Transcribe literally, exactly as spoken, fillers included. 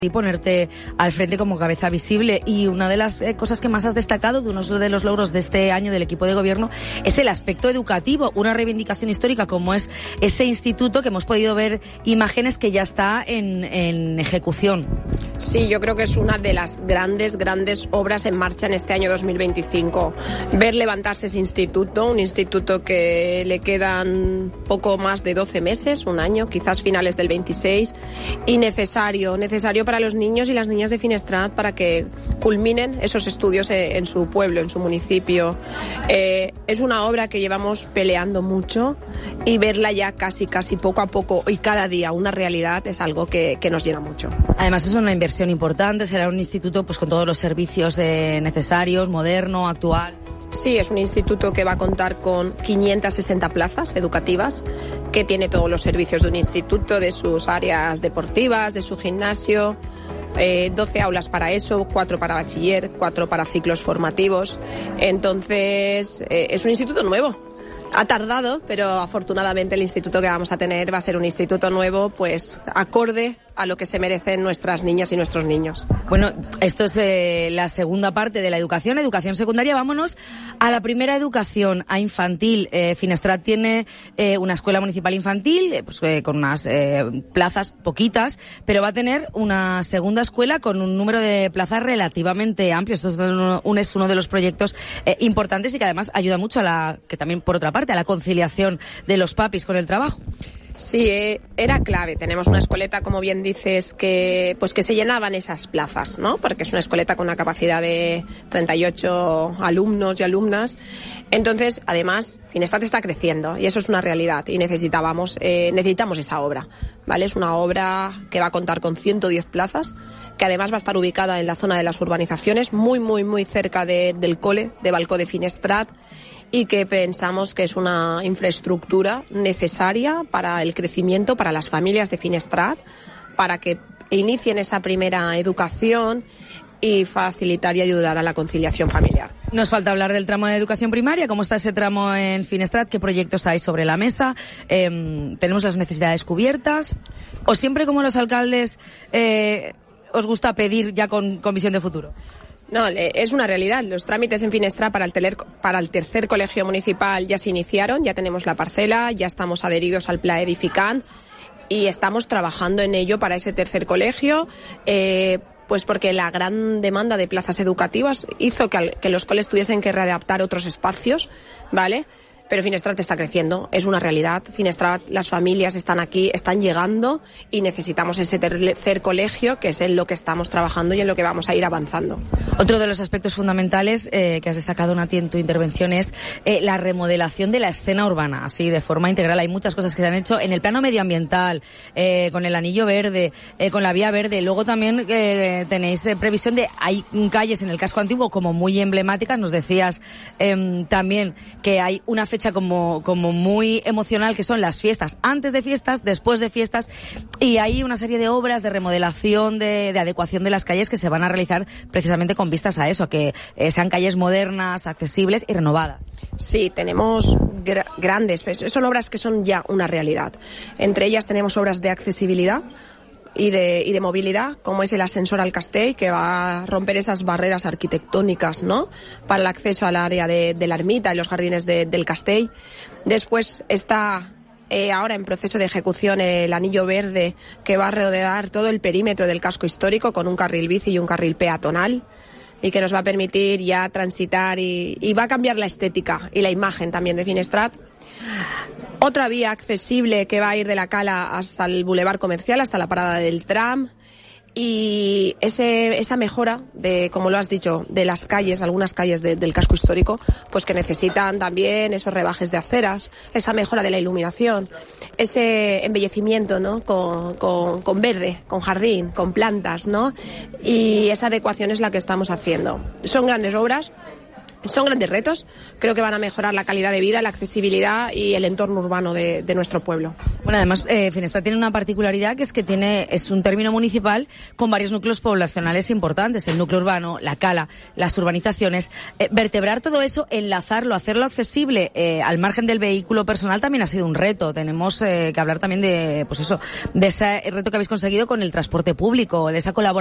y ponerte al frente como cabeza visible. Y una de las eh, cosas que más has destacado de uno de los logros de este año del equipo de gobierno es el aspecto educativo, una reivindicación histórica como es ese instituto que hemos podido ver imágenes que ya está en, en ejecución. Sí, yo creo que es una de las grandes, grandes obras en marcha en este año dos mil veinticinco. Ver levantarse ese instituto, un instituto que le quedan poco más de doce meses, un año, quizás finales del veintiséis, y necesario, necesario para los niños y las niñas de Finestrat para que culminen esos estudios en su pueblo, en su municipio. Eh, es una obra que llevamos peleando mucho y verla ya casi, casi poco a poco y cada día una realidad es algo que, que nos llena mucho. Además es una inversión importante, será un instituto pues con todos los servicios eh, necesarios, moderno, actual. Sí, es un instituto que va a contar con quinientas sesenta plazas educativas, que tiene todos los servicios de un instituto, de sus áreas deportivas, de su gimnasio, eh, doce aulas para eso, cuatro para bachiller, cuatro para ciclos formativos. Entonces, eh, es un instituto nuevo. Ha tardado, pero afortunadamente el instituto que vamos a tener va a ser un instituto nuevo, pues acorde a lo que se merecen nuestras niñas y nuestros niños. Bueno, esto es eh, la segunda parte de la educación, educación secundaria. Vámonos a la primera educación, a infantil. Eh, Finestrat tiene eh, una escuela municipal infantil, eh, pues, eh, con unas eh, plazas poquitas, pero va a tener una segunda escuela con un número de plazas relativamente amplio. Esto es uno, un, es uno de los proyectos eh, importantes y que además ayuda mucho a la, que también por otra parte, a la conciliación de los papis con el trabajo. Sí, eh, era clave. Tenemos una escoleta, como bien dices, que pues que se llenaban esas plazas, ¿no? Porque es una escoleta con una capacidad de treinta y ocho alumnos y alumnas. Entonces, además, Finestrat está creciendo y eso es una realidad y necesitábamos, eh, necesitamos esa obra, ¿vale? Es una obra que va a contar con ciento diez plazas, que además va a estar ubicada en la zona de las urbanizaciones, muy, muy, muy cerca de, del cole, de Balcó de Finestrat, y que pensamos que es una infraestructura necesaria para el crecimiento, para las familias de Finestrat, para que inicien esa primera educación y facilitar y ayudar a la conciliación familiar. Nos falta hablar del tramo de educación primaria. ¿Cómo está ese tramo en Finestrat? ¿Qué proyectos hay sobre la mesa? Eh, ¿Tenemos las necesidades cubiertas? ¿O siempre, como los alcaldes, eh, os gusta pedir ya con, con visión de futuro? No, es una realidad. Los trámites en Finestrat para el, teler, para el tercer colegio municipal ya se iniciaron, ya tenemos la parcela, ya estamos adheridos al Pla Edificant y estamos trabajando en ello para ese tercer colegio, eh, pues porque la gran demanda de plazas educativas hizo que, al, que los coles tuviesen que readaptar otros espacios, ¿vale? Pero Finestrat está creciendo, es una realidad. Finestrat, las familias están aquí, están llegando y necesitamos ese tercer colegio, que es en lo que estamos trabajando y en lo que vamos a ir avanzando. Otro de los aspectos fundamentales eh, que has destacado, Nati, en tu intervención es eh, la remodelación de la escena urbana, así de forma integral. Hay muchas cosas que se han hecho en el plano medioambial, eh, con el anillo verde, eh, con la vía verde. Luego también eh, tenéis eh, previsión de, hay calles en el casco antiguo como muy emblemáticas. Nos decías eh, también que hay una fecha como, como muy emocional, que son las fiestas, antes de fiestas, después de fiestas, y hay una serie de obras de remodelación, de, de adecuación de las calles que se van a realizar precisamente con vistas a eso, a que eh, sean calles modernas, accesibles y renovadas. Sí, tenemos gra- grandes, son obras que son ya una realidad. Entre ellas tenemos obras de accesibilidad y de, y de movilidad, como es el ascensor al Castell, que va a romper esas barreras arquitectónicas, ¿no?, para el acceso al área de, de la ermita y los jardines de, del Castell. Después está eh, ahora en proceso de ejecución el anillo verde, que va a rodear todo el perímetro del casco histórico con un carril bici y un carril peatonal, y que nos va a permitir ya transitar y, y va a cambiar la estética y la imagen también de Finestrat. Otra vía accesible que va a ir de la Cala hasta el Boulevard Comercial, hasta la parada del tram, y ese, esa mejora de, como lo has dicho, de las calles, algunas calles de, del casco histórico, pues que necesitan también esos rebajes de aceras, esa mejora de la iluminación, ese embellecimiento, ¿no?, con, con, con verde, con jardín, con plantas, ¿no?, y esa adecuación es la que estamos haciendo. Son grandes obras Son grandes retos, creo que van a mejorar la calidad de vida, la accesibilidad y el entorno urbano de, de nuestro pueblo. Bueno, además, eh, Finestrat tiene una particularidad que es que tiene es un término municipal con varios núcleos poblacionales importantes, el núcleo urbano, la cala, las urbanizaciones. Eh, vertebrar todo eso, enlazarlo, hacerlo accesible eh, al margen del vehículo personal también ha sido un reto. Tenemos eh, que hablar también de, pues eso, de ese reto que habéis conseguido con el transporte público, de esa colaboración